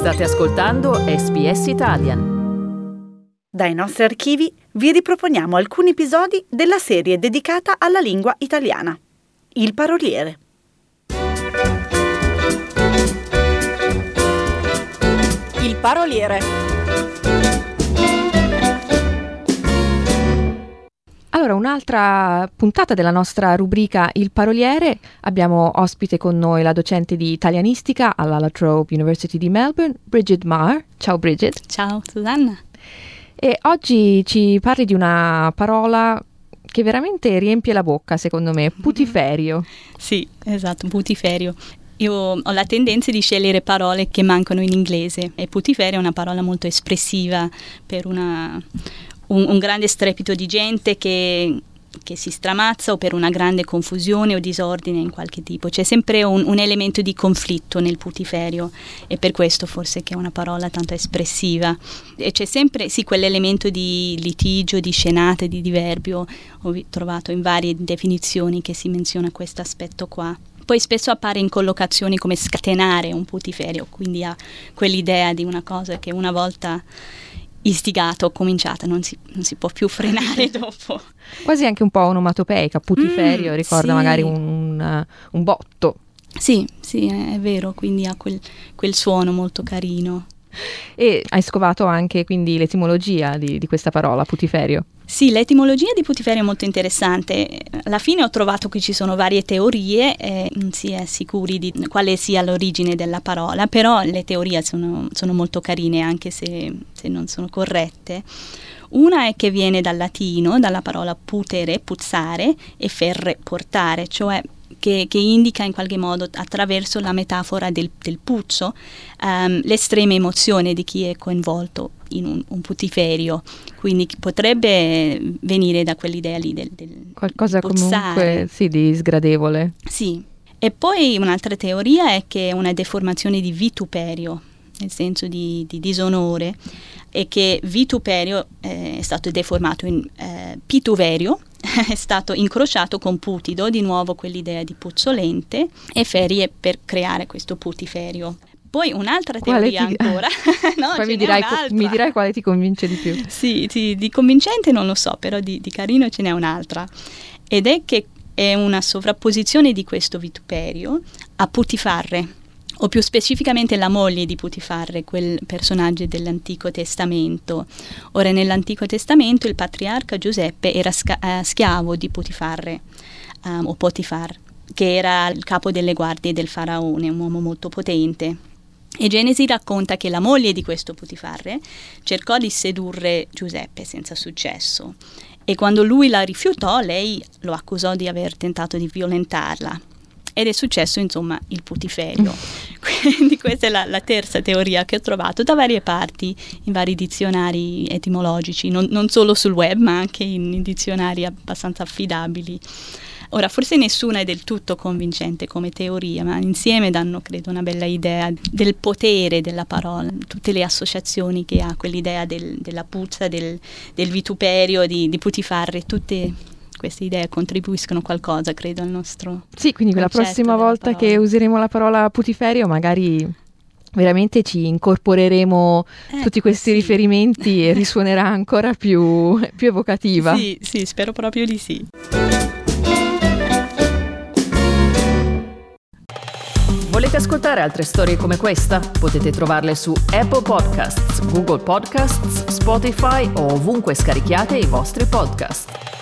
State ascoltando SBS Italian. Dai nostri archivi vi riproponiamo alcuni episodi della serie dedicata alla lingua italiana. Il paroliere. Il paroliere. Allora, un'altra puntata della nostra rubrica Il paroliere. Abbiamo ospite con noi la docente di italianistica alla La Trobe University di Melbourne, Bridget Marr. Ciao Bridget. Ciao Susanna. E oggi ci parli di una parola che veramente riempie la bocca, secondo me, putiferio. Sì, esatto, putiferio. Io ho la tendenza di scegliere parole che mancano in inglese e putiferio è una parola molto espressiva per un grande strepito di gente che si stramazza o per una grande confusione o disordine in qualche tipo. C'è sempre un elemento di conflitto nel putiferio e per questo forse che è una parola tanto espressiva. E c'è sempre quell'elemento di litigio, di scenate, di diverbio. Ho trovato in varie definizioni che si menziona questo aspetto qua. Poi spesso appare in collocazioni come scatenare un putiferio, quindi ha quell'idea di una cosa che una volta istigato, cominciata, non si può più frenare dopo. Quasi anche un po' onomatopeica, putiferio, ricorda sì. magari un botto. Sì, è vero, quindi ha quel suono molto carino. E hai scovato anche quindi l'etimologia di questa parola, putiferio. Sì, l'etimologia di putiferio è molto interessante. Alla fine ho trovato che ci sono varie teorie, non si è sicuri di quale sia l'origine della parola, però le teorie sono molto carine anche se non sono corrette. Una è che viene dal latino, dalla parola putere, puzzare, e ferre, portare, cioè che indica in qualche modo, attraverso la metafora del puzzo, l'estrema emozione di chi è coinvolto in un putiferio. Quindi potrebbe venire da quell'idea lì del qualcosa puzzare. Comunque sì, di sgradevole. Sì. E poi un'altra teoria è che è una deformazione di vituperio, nel senso di disonore, e che vituperio è stato deformato in pituverio, è stato incrociato con putido, di nuovo quell'idea di puzzolente, e ferie per creare questo putiferio. Poi un'altra teoria ancora. No, poi mi dirai quale ti convince di più. Sì, di convincente non lo so, però di carino ce n'è un'altra. Ed è che è una sovrapposizione di questo vituperio a Putifarre, o più specificamente la moglie di Putifarre, quel personaggio dell'Antico Testamento. Ora, nell'Antico Testamento il patriarca Giuseppe era schiavo di Putifarre, o Potifar, che era il capo delle guardie del faraone, un uomo molto potente. E Genesi racconta che la moglie di questo Putifarre cercò di sedurre Giuseppe senza successo, e quando lui la rifiutò, lei lo accusò di aver tentato di violentarla. Ed è successo, insomma, il putiferio. Quindi questa è la terza teoria che ho trovato da varie parti, in vari dizionari etimologici, non solo sul web, ma anche in dizionari abbastanza affidabili. Ora, forse nessuna è del tutto convincente come teoria, ma insieme danno, credo, una bella idea del potere della parola, tutte le associazioni che ha quell'idea della puzza, del vituperio, di Putifarre, tutte queste idee contribuiscono qualcosa, credo, al nostro. Sì, quindi la prossima volta che useremo la parola putiferio magari veramente ci incorporeremo tutti questi riferimenti e risuonerà ancora più evocativa. Sì, spero proprio di sì. Volete ascoltare altre storie come questa? Potete trovarle su Apple Podcasts, Google Podcasts, Spotify o ovunque scarichiate i vostri podcast.